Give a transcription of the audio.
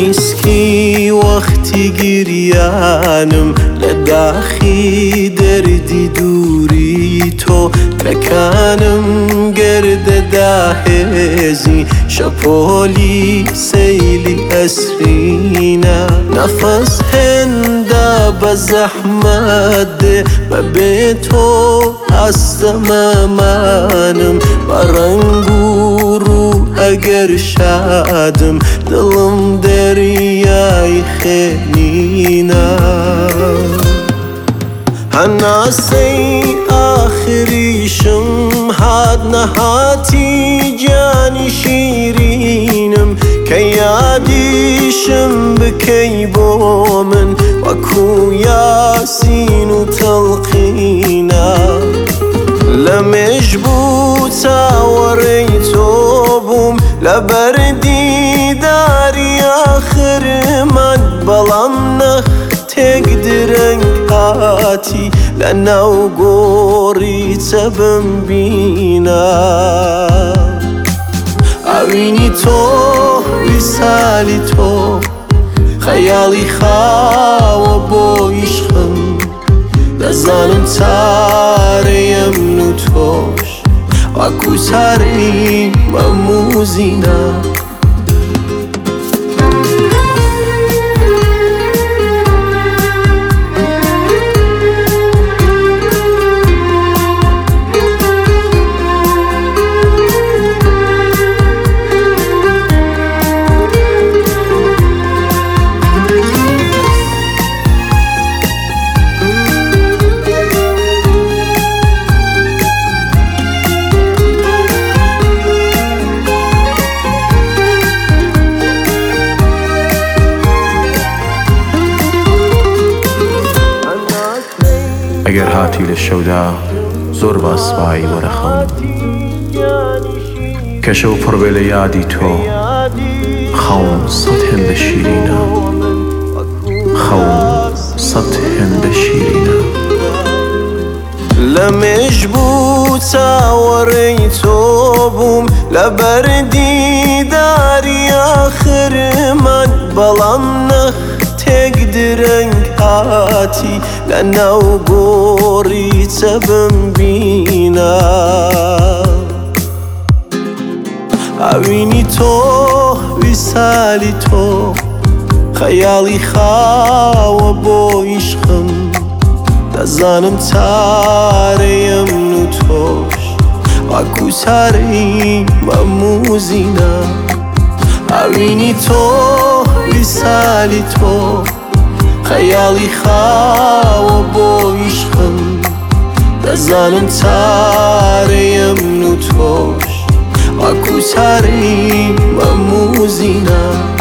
نیسکی وقتی گریانم لداخی دردی دوری تو لکنم گرد دهزی شپولی سیلی اسرینا نفس هنده بزحمت ده به تو هستم امانم برنگو رو اگر شادم دلم دریای خنینا هناسی آخریشم حد نهاتی جانی شیرینم که یادیشم بکی با من وکو یاسین و تلقینا لمجبوط وری تو بوم لبردی داری آخر مد بلام نخ تقدرن هاتی لنو گوری تبم بینا اوینی تو ویسالی تو خیالی خواه با عشقم دزانم تاریم نو توش وکو تاریم بموزینا اگر هاتی لشودا زور باسبایی ورخم کشو پر بل یادی تو خون صد هند شیرینا خون صد هند شیرینا لمجبوط وری تو بوم لبردی داری آخر مد بلام نخ تقدرن هاتی لنو گوری تبم بینا اوینی تو ویسالی تو خیالی خواه با عشقم دزانم تاریم نو توش وکو تاریم بموزینا اوینی تو ویسالی تو خیالی خواه با عشقم دزانم تاریم نو توش وکو تاریم بموزینا